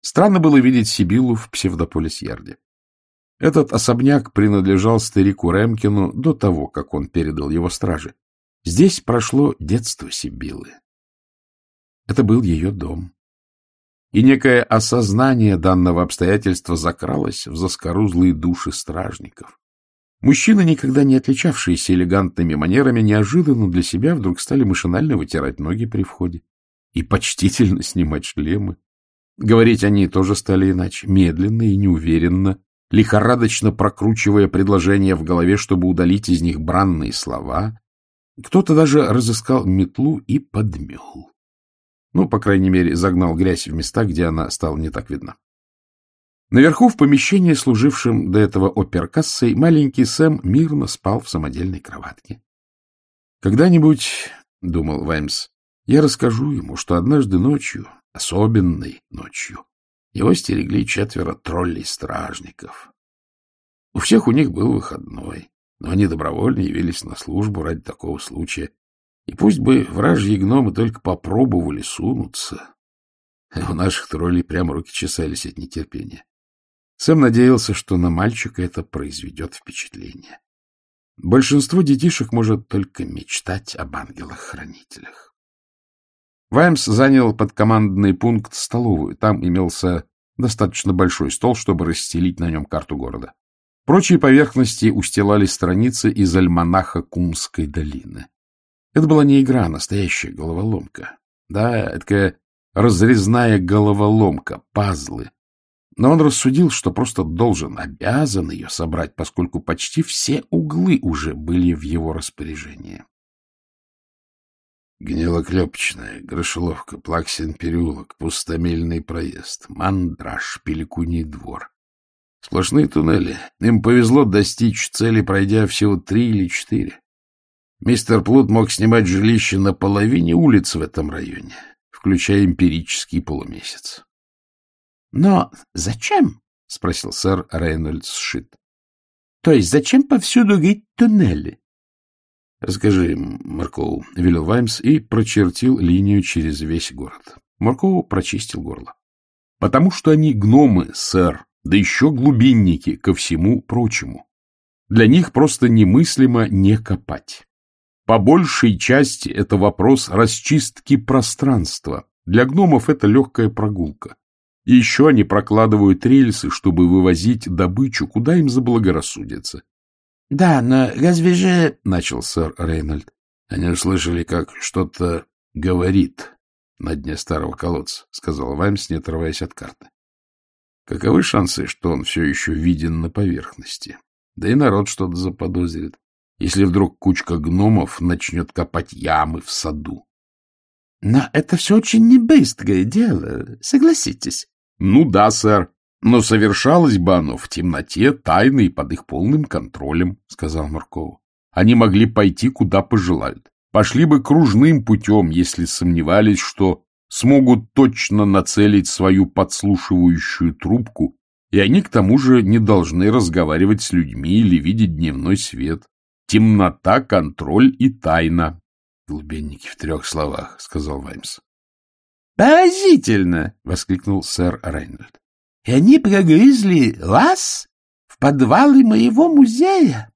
Странно было видеть Сибиллу в Псевдополис-Ярде. Этот особняк принадлежал старику Ремкину до того, как он передал его страже. Здесь прошло детство Сибиллы. Это был ее дом. И некое осознание данного обстоятельства закралось в заскорузлые души стражников. Мужчины, никогда не отличавшиеся элегантными манерами, неожиданно для себя вдруг стали машинально вытирать ноги при входе и почтительно снимать шлемы. Говорить они тоже стали иначе, медленно и неуверенно, лихорадочно прокручивая предложения в голове, чтобы удалить из них бранные слова. Кто-то даже разыскал метлу и подмел. Ну, по крайней мере, загнал грязь в места, где она стала не так видна. Наверху, в помещении, служившем до этого оперкассой, маленький Сэм мирно спал в самодельной кроватке. «Когда-нибудь, — думал Ваймс, — я расскажу ему, что однажды ночью, особенной ночью, его стерегли 4 троллей-стражников. У всех у них был выходной, но они добровольно явились на службу ради такого случая. И пусть бы вражьи гномы только попробовали сунуться. У наших троллей прямо руки чесались от нетерпения. Сэм надеялся, что на мальчика это произведет впечатление. Большинство детишек может только мечтать об ангелах-хранителях. Ваймс занял подкомандный пункт столовую. Там имелся достаточно большой стол, чтобы расстелить на нем карту города. Прочие поверхности устилали страницы из альманаха Кумской долины. Это была не игра, а настоящая головоломка. Да, такая разрезная головоломка, пазлы. Но он рассудил, что просто должен, обязан ее собрать, поскольку почти все углы уже были в его распоряжении. Гнилоклепочная, Грошеловка, Плаксин переулок, Пустомельный проезд, Мандраж, Пеликуний двор. Сплошные туннели. Им повезло достичь цели, пройдя всего 3 или 4. Мистер Плут мог снимать жилище на половине улиц в этом районе, включая эмпирический полумесяц. — Но зачем? — спросил сэр Рейнольдс Шит. — То есть зачем повсюду греть туннели? — Расскажи им, Маркоу, — велел Ваймс и прочертил линию через весь город. Маркоу прочистил горло. — Потому что они гномы, сэр, да еще глубинники ко всему прочему. Для них просто немыслимо не копать. По большей части это вопрос расчистки пространства. Для гномов это легкая прогулка. И еще они прокладывают рельсы, чтобы вывозить добычу, куда им заблагорассудится. — Да, но разве же... — начал сэр Рейнольд. Они услышали, как что-то говорит на дне старого колодца, — сказал Ваймс, не отрываясь от карты. Каковы шансы, что он все еще виден на поверхности? Да и народ что-то заподозрит, если вдруг кучка гномов начнет копать ямы в саду. — Но это все очень небыстрое дело, согласитесь. — Ну да, сэр, но совершалось бы оно в темноте, тайно и под их полным контролем, — сказал Марков. Они могли пойти, куда пожелают. Пошли бы кружным путем, если сомневались, что смогут точно нацелить свою подслушивающую трубку, и они, к тому же, не должны разговаривать с людьми или видеть дневной свет. Темнота, контроль и тайна. — Глубинники в 3 словах, — сказал Ваймс. — Поразительно! — воскликнул сэр Рейнольд. — И они прогрызли лаз в подвалы моего музея?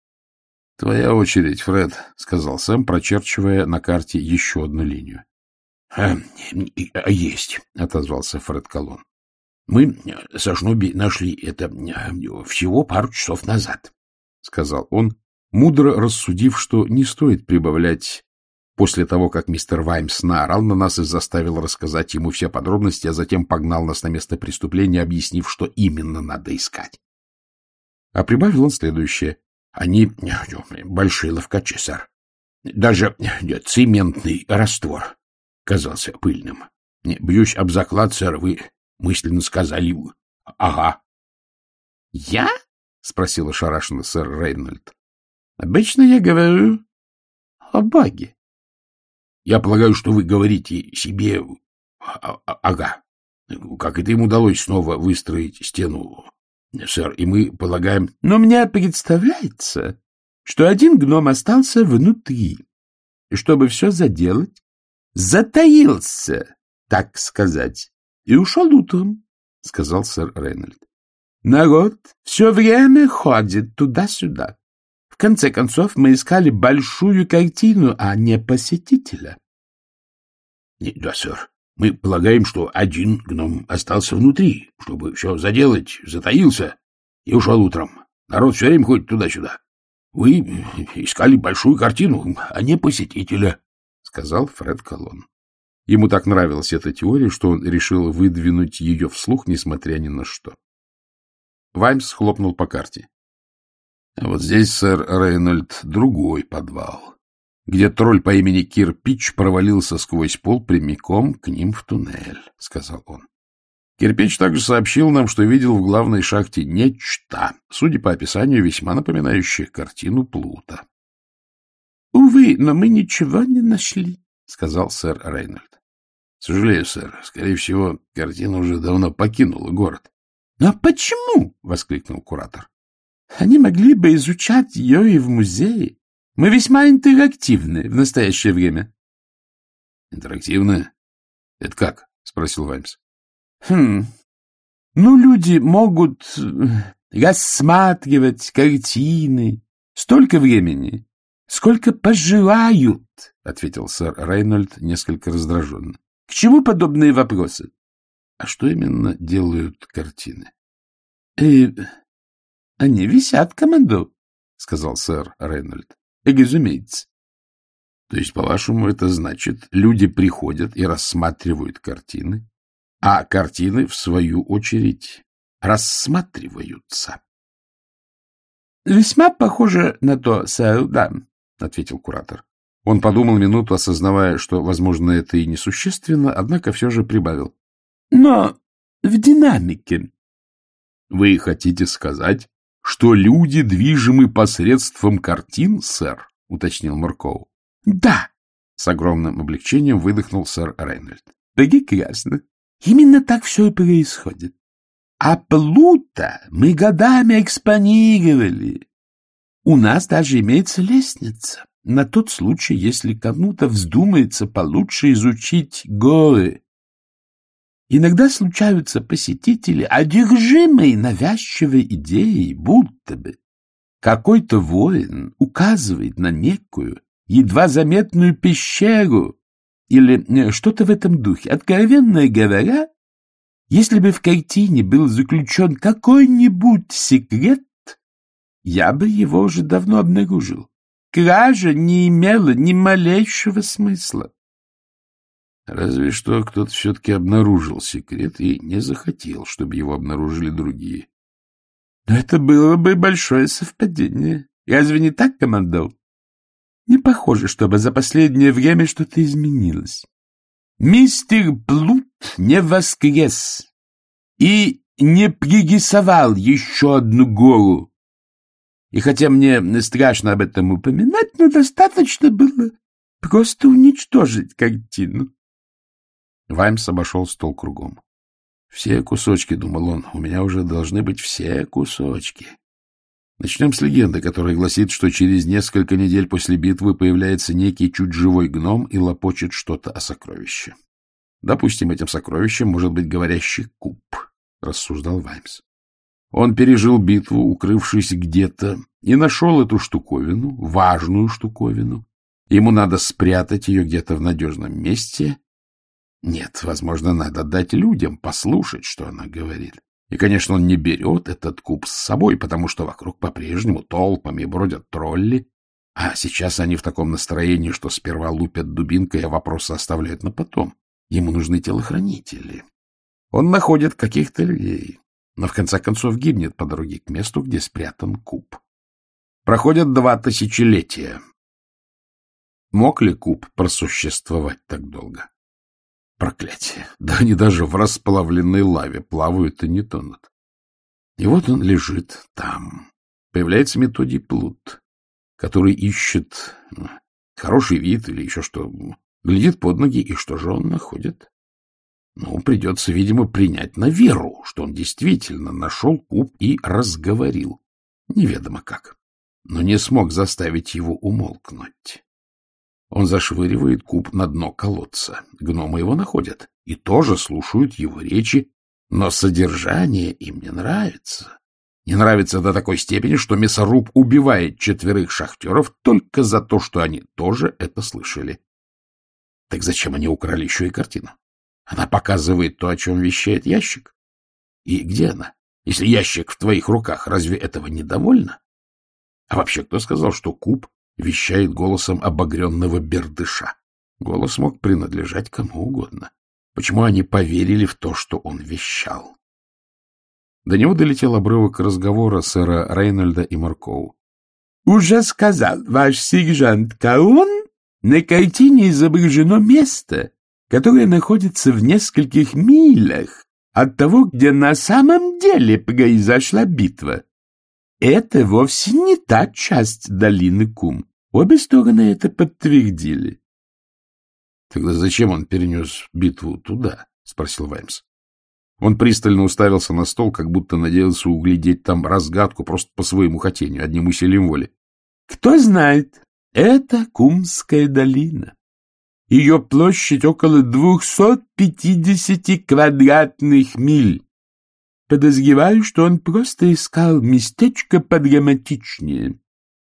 — Твоя очередь, Фред, — сказал Сэм, прочерчивая на карте еще одну линию. — Есть, — отозвался Фред Колон. — Мы со Шнуби нашли это всего пару часов назад, — сказал он, мудро рассудив, что не стоит прибавлять после того, как мистер Ваймс наорал на нас и заставил рассказать ему все подробности, а затем погнал нас на место преступления, объяснив, что именно надо искать. А прибавил он следующее. Они большие ловкачи, сэр. Даже цементный раствор казался пыльным. Бьюсь об заклад, сэр, вы мысленно сказали «ага». — Я? — спросил ошарашенный сэр Рейнольд. — Обычно я говорю о Боге. — Я полагаю, что вы говорите себе «ага». Как это им удалось снова выстроить стену, сэр, и мы полагаем... — Но мне представляется, что один гном остался внутри, и чтобы все заделать, затаился, так сказать, и ушел утром, сказал сэр Рейнольд. — Народ все время ходит туда-сюда. В конце концов, мы искали большую картину, а не посетителя. — Да, сэр. Мы полагаем, что один гном остался внутри, чтобы все заделать, затаился и ушел утром. Народ все время ходит туда-сюда. Вы искали большую картину, а не посетителя, — сказал Фред Коллон. Ему так нравилась эта теория, что он решил выдвинуть ее вслух, несмотря ни на что. Ваймс хлопнул по карте. — Вот здесь, сэр Рейнольд, другой подвал, где тролль по имени Кирпич провалился сквозь пол прямиком к ним в туннель, — сказал он. Кирпич также сообщил нам, что видел в главной шахте нечто, судя по описанию, весьма напоминающее картину Плута. — Увы, но мы ничего не нашли, — сказал сэр Рейнольд. — Сожалею, сэр. Скорее всего, картина уже давно покинула город. — Но почему? — воскликнул куратор. — Они могли бы изучать ее и в музее. Мы весьма интерактивны в настоящее время. — Интерактивно? Это как? — спросил Ваймс. — Ну, люди могут рассматривать картины столько времени, сколько пожелают, — ответил сэр Рейнольд несколько раздраженно. — К чему подобные вопросы? — А что именно делают картины? — Они висят, командор, — сказал сэр Рейнольд. — Разумеется. — То есть, по-вашему, это значит, люди приходят и рассматривают картины, а картины, в свою очередь, рассматриваются? — Весьма похоже на то, сэр, да, — ответил куратор. Он подумал минуту, осознавая, что, возможно, это и несущественно, однако все же прибавил. — Но в динамике. — Вы хотите сказать, что люди движимы посредством картин, сэр? — уточнил Муркоу. — Да, — с огромным облегчением выдохнул сэр Рейнольд. — Прекрасно. Именно так все и происходит. А Плута мы годами экспонировали. У нас даже имеется лестница на тот случай, если кому-то вздумается получше изучить горы. Иногда случаются посетители, одержимые навязчивой идеей, будто бы какой-то воин указывает на некую, едва заметную пещеру или что-то в этом духе. Откровенно говоря, если бы в картине был заключен какой-нибудь секрет, я бы его уже давно обнаружил. Кража не имела ни малейшего смысла. Разве что кто-то все-таки обнаружил секрет и не захотел, чтобы его обнаружили другие. Но это было бы большое совпадение. Разве не так, командор? Не похоже, чтобы за последнее время что-то изменилось. Мистер Плут не воскрес и не пририсовал еще одну гору. И хотя мне страшно об этом упоминать, но достаточно было просто уничтожить картину. Ваймс обошел стол кругом. Все кусочки, — думал он, — у меня уже должны быть все кусочки. Начнем с легенды, которая гласит, что через несколько недель после битвы появляется некий чуть живой гном и лопочет что-то о сокровище. Допустим, этим сокровищем может быть говорящий куб, — рассуждал Ваймс. Он пережил битву, укрывшись где-то, и нашел эту штуковину, важную штуковину. Ему надо спрятать ее где-то в надежном месте. Нет, возможно, надо дать людям послушать, что она говорит. И, конечно, он не берет этот куб с собой, потому что вокруг по-прежнему толпами бродят тролли, а сейчас они в таком настроении, что сперва лупят дубинкой, а вопросы оставляют на потом. Ему нужны телохранители. Он находит каких-то людей, но в конце концов гибнет по дороге к месту, где спрятан куб. Проходят 2 тысячелетия. Мог ли куб просуществовать так долго? Проклятие! Да они даже в расплавленной лаве плавают и не тонут. И вот он лежит там. Появляется Методий Плут, который ищет хороший вид или еще что. Глядит под ноги, и что же он находит? Ну, придется, видимо, принять на веру, что он действительно нашел куб и разговорил. Неведомо как, но не смог заставить его умолкнуть. Он зашвыривает куб на дно колодца. Гномы его находят и тоже слушают его речи, Но содержание им не нравится. Не нравится до такой степени, что мясоруб убивает 4 шахтеров только за то, что они тоже это слышали. Так зачем они украли еще и картину? Она показывает то, о чем вещает ящик. И где она? Если ящик в твоих руках, разве этого недовольно? А вообще, кто сказал, что куб вещает голосом обогренного бердыша? Голос мог принадлежать кому угодно. Почему они поверили в то, что он вещал? До него долетел обрывок разговора сэра Рейнольда и Маркоу. — Уже сказал ваш сержант Каон, на картине изображено место, которое находится в нескольких милях от того, где на самом деле произошла битва. Это вовсе не та часть долины Кум. Обе стороны это подтвердили. — Тогда зачем он перенес битву туда? — спросил Ваймс. Он пристально уставился на стол, как будто надеялся углядеть там разгадку просто по своему хотению, одним усилием воли. — Кто знает, это Кумская долина. Ее площадь около 250 квадратных миль. Подозреваю, что он просто искал местечко подраматичнее.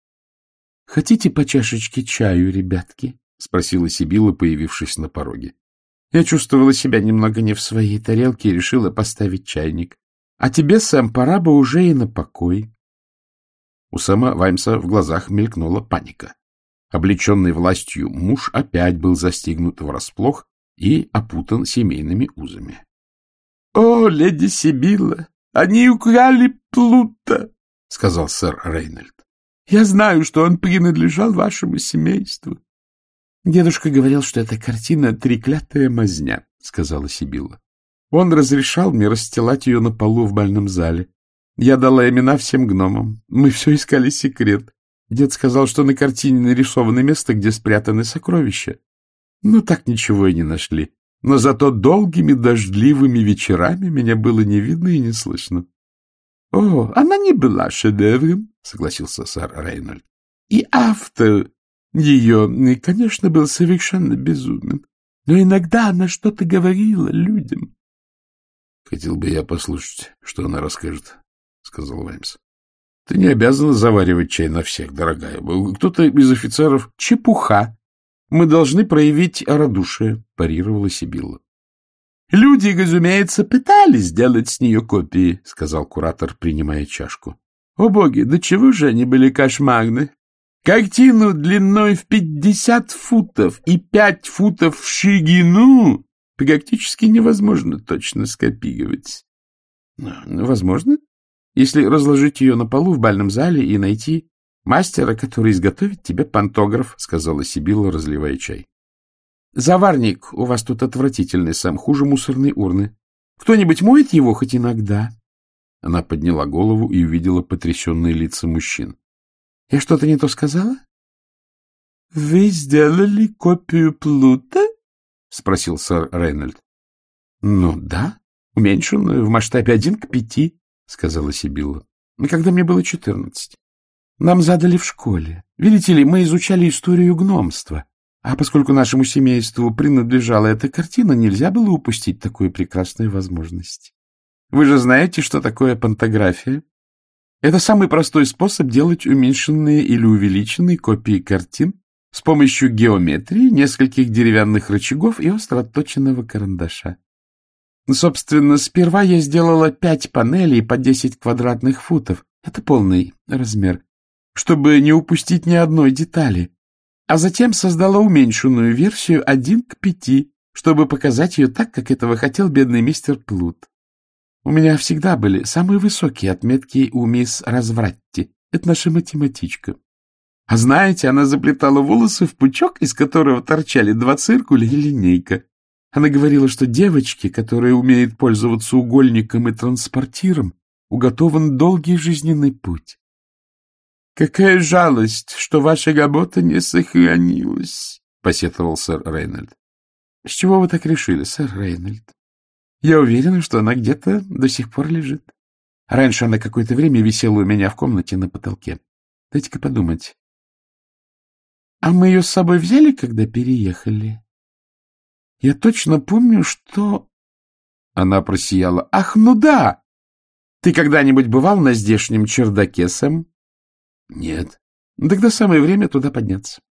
— Хотите по чашечке чаю, ребятки? — спросила Сибилла, появившись на пороге. Я чувствовала себя немного не в своей тарелке и решила поставить чайник. А тебе, Сэм, пора бы уже и на покой. У Сэма Ваймса в глазах мелькнула паника. Облеченный властью муж опять был застигнут врасплох и опутан семейными узами. — О, леди Сибилла, они украли Плута, — сказал сэр Рейнольд. — Я знаю, что он принадлежал вашему семейству. — Дедушка говорил, что эта картина — треклятая мазня, — сказала Сибилла. Он разрешал мне расстилать ее на полу в бальном зале. Я дала имена всем гномам. Мы все искали секрет. Дед сказал, что на картине нарисовано место, где спрятаны сокровища. Ну, так ничего и не нашли. Но зато долгими дождливыми вечерами меня было не видно и не слышно. — О, она не была шедевром, — согласился сэр Рейнольд. — И автор ее, конечно, был совершенно безумен. Но иногда она что-то говорила людям. — Хотел бы я послушать, что она расскажет, — сказал Ваймс. — Ты не обязана заваривать чай на всех, дорогая. Кто-то из офицеров... — Чепуха. Мы должны проявить радушие, — парировала Сибилла. — Люди, разумеется, пытались сделать с нее копии, — сказал куратор, принимая чашку. — О боги, до чего же они были кошмарны! Картину длиной в 50 футов и 5 футов в ширину практически невозможно точно скопировать. — Возможно, если разложить ее на полу в бальном зале и найти мастера, который изготовит тебе пантограф, — сказала Сибилла, разливая чай. — Заварник у вас тут отвратительный, Сэм, хуже мусорной урны. Кто-нибудь моет его хоть иногда? Она подняла голову и увидела потрясенные лица мужчин. — Я что-то не то сказала? — Вы сделали копию Плута? — спросил сэр Рейнольд. — Ну да, уменьшенную в масштабе 1:5, — сказала Сибилла. — Когда мне было 14. Нам задали в школе. Видите ли, мы изучали историю гномства. А поскольку нашему семейству принадлежала эта картина, нельзя было упустить такую прекрасную возможность. Вы же знаете, что такое пантография? Это самый простой способ делать уменьшенные или увеличенные копии картин с помощью геометрии, нескольких деревянных рычагов и остро отточенного карандаша. Собственно, сперва я сделала 5 панелей по 10 квадратных футов. Это полный размер, чтобы не упустить ни одной детали. А затем создала уменьшенную версию 1:5, чтобы показать ее так, как этого хотел бедный мистер Плут. У меня всегда были самые высокие отметки у мисс Развратти. Это наша математичка. А знаете, она заплетала волосы в пучок, из которого торчали 2 циркуля и линейка. Она говорила, что девочке, которая умеет пользоваться угольником и транспортиром, уготован долгий жизненный путь. «Какая жалость, что ваша работа не сохранилась», — посетовал сэр Рейнольд. «С чего вы так решили, сэр Рейнольд? Я уверена, что она где-то до сих пор лежит. Раньше она какое-то время висела у меня в комнате на потолке. Дайте-ка подумать. А мы ее с собой взяли, когда переехали? Я точно помню, что...» Она просияла. — Ах, ну да! Ты когда-нибудь бывал на здешнем чердаке, Сэм? — Нет. — Тогда самое время туда подняться.